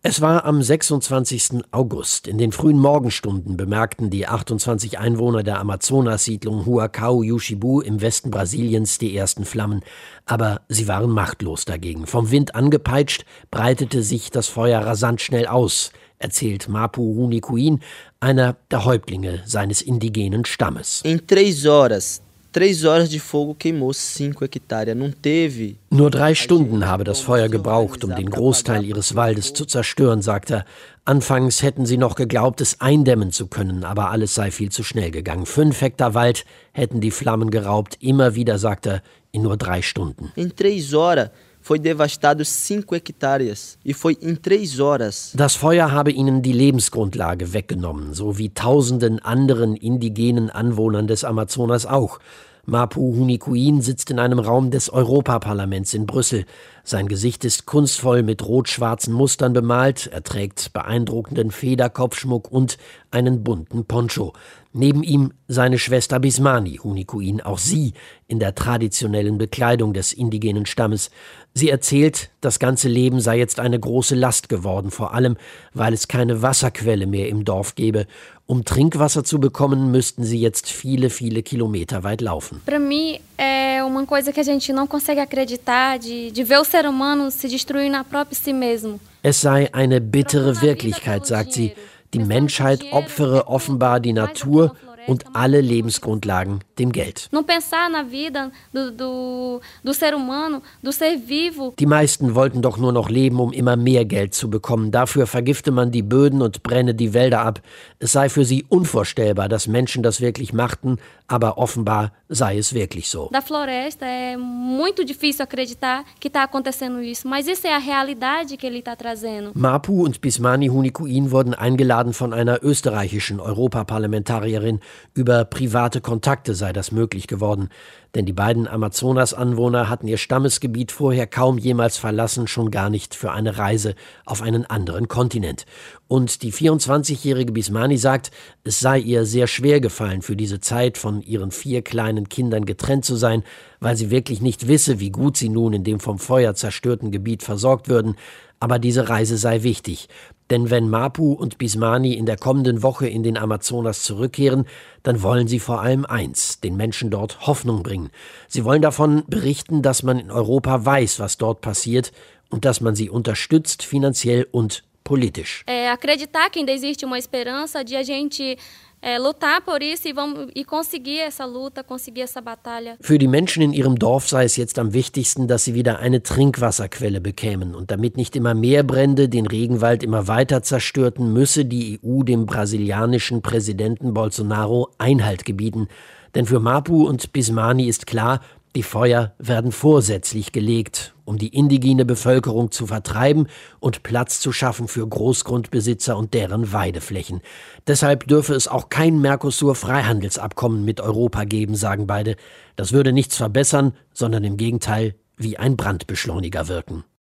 Es war am 26. August. In den frühen Morgenstunden bemerkten die 28 Einwohner der Amazonas-Siedlung Huacao-Yuchibu im Westen Brasiliens die ersten Flammen. Aber sie waren machtlos dagegen. Vom Wind angepeitscht, breitete sich das Feuer rasant schnell aus, erzählt Mapu Hunikuin, einer der Häuptlinge seines indigenen Stammes. In 3 horas de fogo queimou 5 hectares. Nur 3 Stunden habe das Feuer gebraucht, um den Großteil ihres Waldes zu zerstören, sagt er. Anfangs hätten sie noch geglaubt, es eindämmen zu können, aber alles sei viel zu schnell gegangen. 5 Hektar Wald hätten die Flammen geraubt, immer wieder, sagt er, in nur 3 Stunden. In 3 horas foi devastado 5 hectares e foi in 3 horas. Das Feuer habe ihnen die Lebensgrundlage weggenommen, so wie tausenden anderen indigenen Anwohnern des Amazonas auch. Mapu Hunikuin sitzt in einem Raum des Europaparlaments in Brüssel. Sein Gesicht ist kunstvoll mit rot-schwarzen Mustern bemalt. Er trägt beeindruckenden Federkopfschmuck und einen bunten Poncho. Neben ihm seine Schwester Bismani Hunikuin, auch sie in der traditionellen Bekleidung des indigenen Stammes. Sie erzählt, das ganze Leben sei jetzt eine große Last geworden, vor allem, weil es keine Wasserquelle mehr im Dorf gebe. Um Trinkwasser zu bekommen, müssten sie jetzt viele, viele Kilometer weit laufen. Para mim é uma coisa que a gente não consegue acreditar, de ver o ser humano se destruindo a própria si mesmo. Es sei eine bittere Wirklichkeit, sagt sie. Die Menschheit opfere offenbar die Natur und alle Lebensgrundlagen dem Geld. Não pensar na vida do ser humano, do ser vivo. Die meisten wollten doch nur noch leben, um immer mehr Geld zu bekommen. Dafür vergifte man die Böden und brenne die Wälder ab. Es sei für sie unvorstellbar, dass Menschen das wirklich machten, aber offenbar sei es wirklich so. Da floresta é muito difícil acreditar que está acontecendo isso, mas isso é a realidade que ele está trazendo. Mapu und Bismani Hunikuin wurden eingeladen von einer österreichischen Europaparlamentarierin. Über private Kontakte sei das möglich geworden. Denn die beiden Amazonas-Anwohner hatten ihr Stammesgebiet vorher kaum jemals verlassen, schon gar nicht für eine Reise auf einen anderen Kontinent. Und die 24-jährige Bismani sagt, es sei ihr sehr schwer gefallen, für diese Zeit von ihren 4 kleinen Kindern getrennt zu sein, weil sie wirklich nicht wisse, wie gut sie nun in dem vom Feuer zerstörten Gebiet versorgt würden. Aber diese Reise sei wichtig. Denn wenn Mapu und Bismani in der kommenden Woche in den Amazonas zurückkehren, dann wollen sie vor allem eins, den Menschen dort Hoffnung bringen. Sie wollen davon berichten, dass man in Europa weiß, was dort passiert und dass man sie unterstützt, finanziell und politisch. Acreditar que ainda existe uma esperança de a gente lutar por isso e conseguir essa luta, conseguir essa batalha. Für die Menschen in ihrem Dorf sei es jetzt am wichtigsten, dass sie wieder eine Trinkwasserquelle bekämen. Und damit nicht immer mehr Brände den Regenwald immer weiter zerstörten, müsse die EU dem brasilianischen Präsidenten Bolsonaro Einhalt gebieten. Denn für Mapu und Bismani ist klar, die Feuer werden vorsätzlich gelegt, um die indigene Bevölkerung zu vertreiben und Platz zu schaffen für Großgrundbesitzer und deren Weideflächen. Deshalb dürfe es auch kein Mercosur-Freihandelsabkommen mit Europa geben, sagen beide. Das würde nichts verbessern, sondern im Gegenteil wie ein Brandbeschleuniger wirken.